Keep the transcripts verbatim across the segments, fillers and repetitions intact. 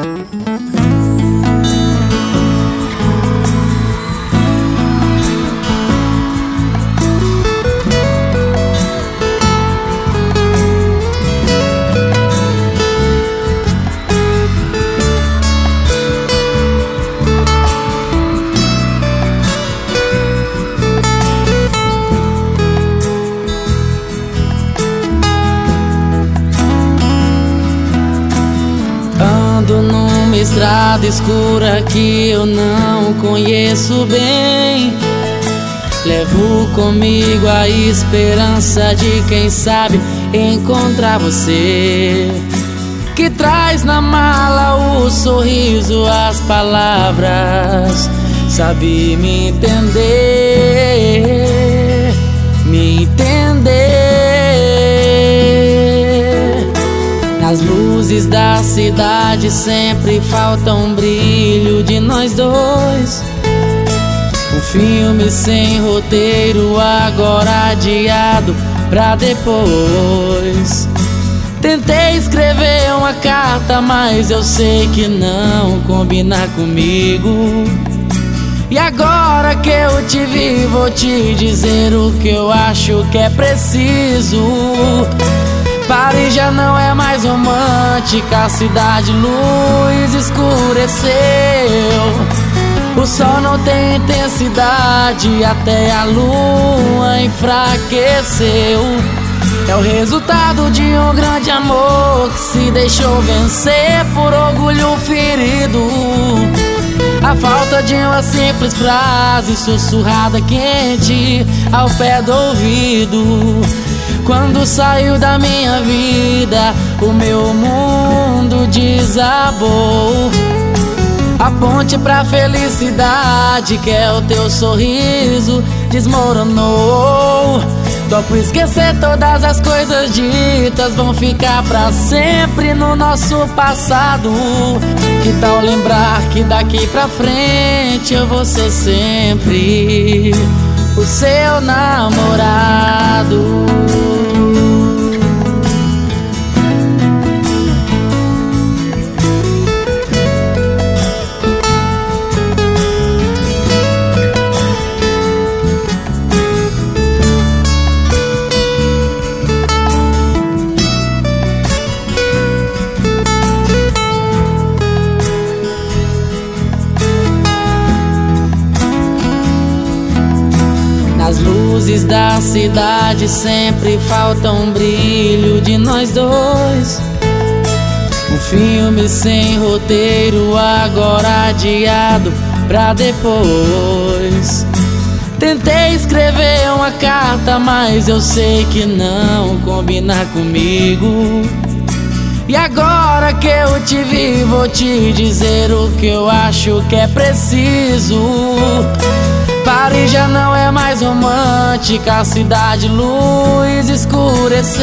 Ando numa estrada escura que eu não conheço bem. Levo comigo a esperança de quem sabe encontrar você, que traz na mala o sorriso, as palavras, sabe me entender, me entender. Nas luzes da cidade sempre falta um brilho de nós dois. Um filme sem roteiro, agora adiado pra depois. Tentei escrever uma carta, mas eu sei que não combina comigo. E agora que eu te vi, vou te dizer o que eu acho que é preciso. Paris já não é mais romântica, a cidade luz escureceu. O sol não tem intensidade, até a lua enfraqueceu. É o resultado de um grande amor que se deixou vencer por orgulho ferido. A falta de uma simples frase sussurrada quente ao pé do ouvido. Quando saiu da minha vida, o meu mundo desabou. A ponte pra felicidade, que é o teu sorriso, desmoronou. Topo esquecer todas as coisas ditas, vão ficar pra sempre no nosso passado. Que tal lembrar que daqui pra frente eu vou ser sempre o seu namorado. Nas luzes da cidade sempre falta um brilho de nós dois. Um filme sem roteiro, agora adiado pra depois. Tentei escrever uma carta, mas eu sei que não combina comigo. E agora que eu te vi, vou te dizer o que eu acho que é preciso. Paris já não é mais romântica, a cidade luz escureceu.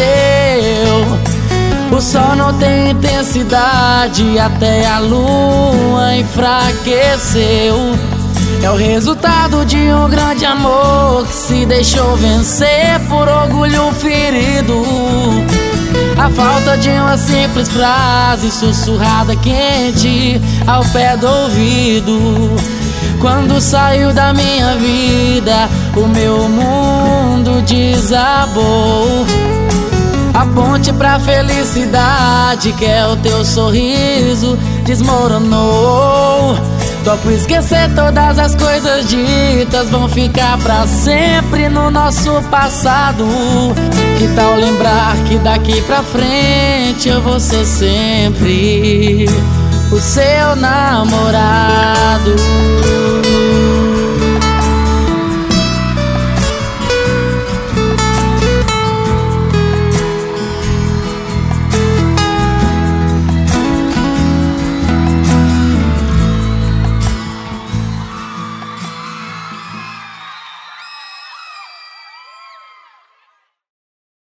O sol não tem intensidade, até a lua enfraqueceu. É o resultado de um grande amor que se deixou vencer por orgulho ferido. A falta de uma simples frase sussurrada quente ao pé do ouvido. Quando saiu da minha vida, o meu mundo desabou. A ponte pra felicidade, que é o teu sorriso, desmoronou. Topo esquecer todas as coisas ditas, vão ficar pra sempre no nosso passado. Que tal lembrar que daqui pra frente eu vou ser sempre o seu namorado.